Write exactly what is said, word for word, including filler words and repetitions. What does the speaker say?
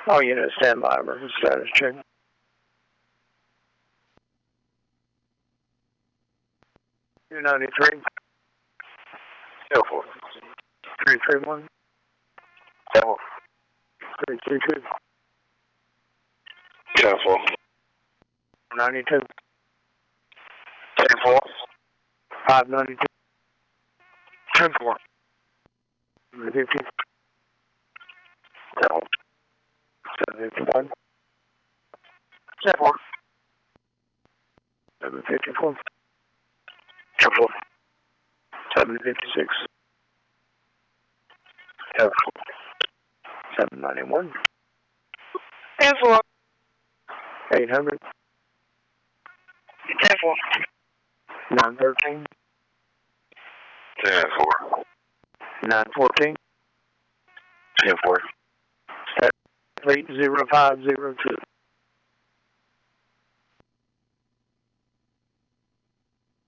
All units stand by for status check. two ninety-three. ten four. three three one. ten four. three three two. ten four. ninety-two. ten four. five ninety-two. ten four. fifty. ten four. seven fifty-one. ten four. seven fifty-four. ten four. seven fifty-six. ten four. seven ninety-one. ten four. eight hundred. ten four. nine thirteen. ten four. nine fourteen. ten four. eight zero five zero two.